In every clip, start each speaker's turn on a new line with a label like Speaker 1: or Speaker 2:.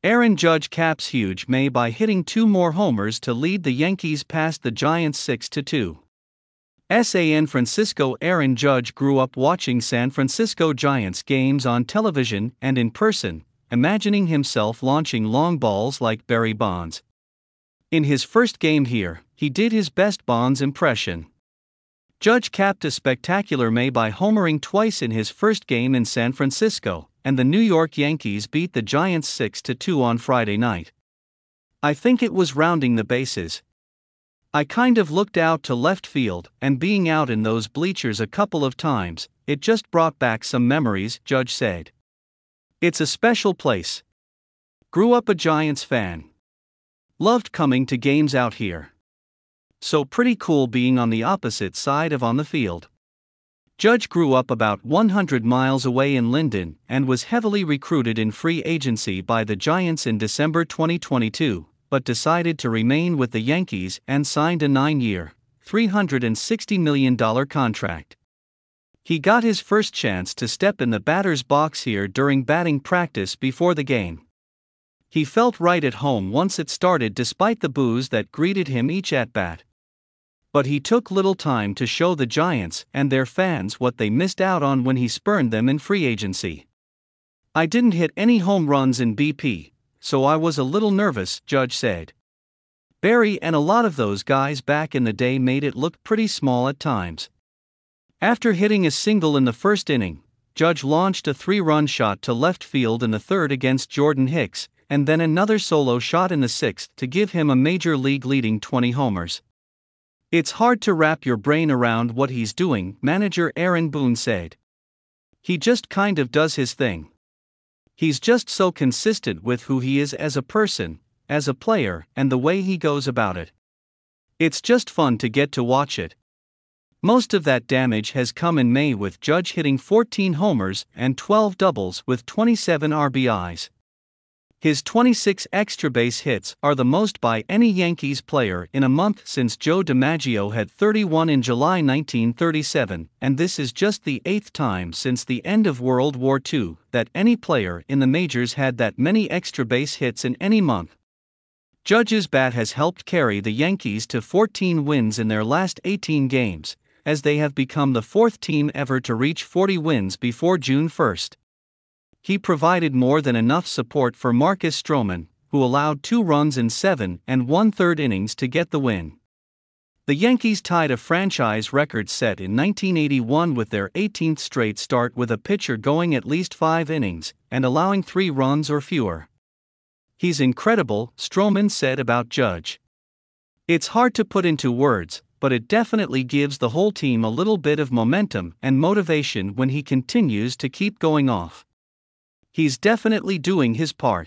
Speaker 1: Aaron Judge caps huge May by hitting 2 more homers to lead the Yankees past the Giants 6-2. San Francisco. Aaron Judge grew up watching San Francisco Giants games on television and in person, imagining himself launching long balls like Barry Bonds. In his first game here, he did his best Bonds impression. Judge capped a spectacular May by homering twice in his first game in San Francisco, and the New York Yankees beat the Giants 6-2 on Friday night. I think it was rounding the bases. I kind of looked out to left field, and being out in those bleachers a couple of times, it just brought back some memories, Judge said. It's a special place. Grew up a Giants fan. Loved coming to games out here. So pretty cool being on the opposite side of on the field. Judge grew up about 100 miles away in Linden and was heavily recruited in free agency by the Giants in December 2022, but decided to remain with the Yankees and signed a 9-year, $360 million contract. He got his first chance to step in the batter's box here during batting practice before the game. He felt right at home once it started despite the boos that greeted him each at-bat. But he took little time to show the Giants and their fans what they missed out on when he spurned them in free agency. I didn't hit any home runs in BP, so I was a little nervous, Judge said. Barry and a lot of those guys back in the day made it look pretty small at times. After hitting a single in the first inning, Judge launched a 3-run shot to left field in the third against Jordan Hicks, and then another solo shot in the sixth to give him a major league leading 20 homers. It's hard to wrap your brain around what he's doing, manager Aaron Boone said. He just kind of does his thing. He's just so consistent with who he is as a person, as a player, and the way he goes about it. It's just fun to get to watch it. Most of that damage has come in May with Judge hitting 14 homers and 12 doubles with 27 RBIs. His 26 extra base hits are the most by any Yankees player in a month since Joe DiMaggio had 31 in July 1937, and this is just the 8th time since the end of World War II that any player in the majors had that many extra base hits in any month. Judge's bat has helped carry the Yankees to 14 wins in their last 18 games, as they have become the 4th team ever to reach 40 wins before June 1. He provided more than enough support for Marcus Stroman, who allowed 2 runs in 7 1/3 innings to get the win. The Yankees tied a franchise record set in 1981 with their 18th straight start with a pitcher going at least 5 innings and allowing 3 runs or fewer. He's incredible, Stroman said about Judge. It's hard to put into words, but it definitely gives the whole team a little bit of momentum and motivation when he continues to keep going off. He's definitely doing his part.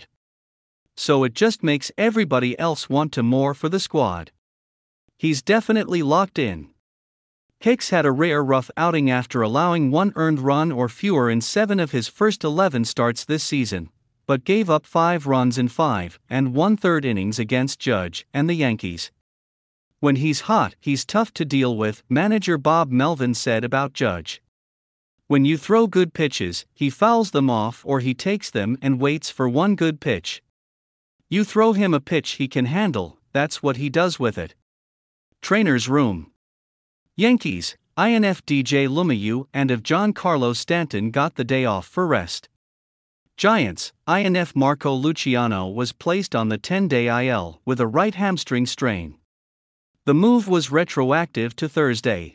Speaker 1: So it just makes everybody else want to more for the squad. He's definitely locked in. Hicks had a rare rough outing after allowing 1 earned run or fewer in 7 of his first 11 starts this season, but gave up 5 runs in 5 1/3 innings against Judge and the Yankees. When he's hot, he's tough to deal with, manager Bob Melvin said about Judge. When you throw good pitches, he fouls them off or he takes them and waits for one good pitch. You throw him a pitch he can handle, that's what he does with it. Trainer's room. Yankees, INF DJ LeMahieu and of Giancarlo Stanton got the day off for rest. Giants, INF Marco Luciano was placed on the 10-day IL with a right hamstring strain. The move was retroactive to Thursday.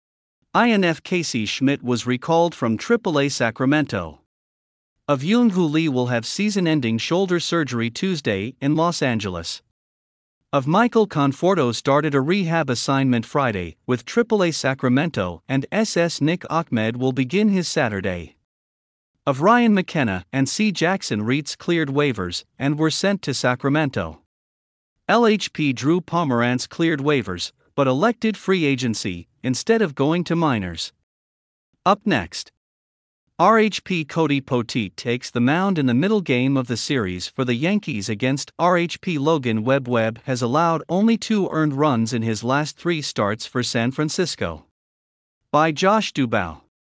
Speaker 1: INF Casey Schmidt was recalled from AAA Sacramento. Of Young-Hoo Lee will have season-ending shoulder surgery Tuesday in Los Angeles. Of Michael Conforto started a rehab assignment Friday with AAA Sacramento, and SS Nick Ahmed will begin his Saturday. Of Ryan McKenna and C. Jackson Reitz cleared waivers and were sent to Sacramento. LHP Drew Pomerantz cleared waivers, but elected free agency instead of going to minors. Up next, RHP Cody Poteet takes the mound in the middle game of the series for the Yankees against RHP Logan Webb. Webb has allowed only 2 earned runs in his last 3 starts for San Francisco. By Josh Dubow.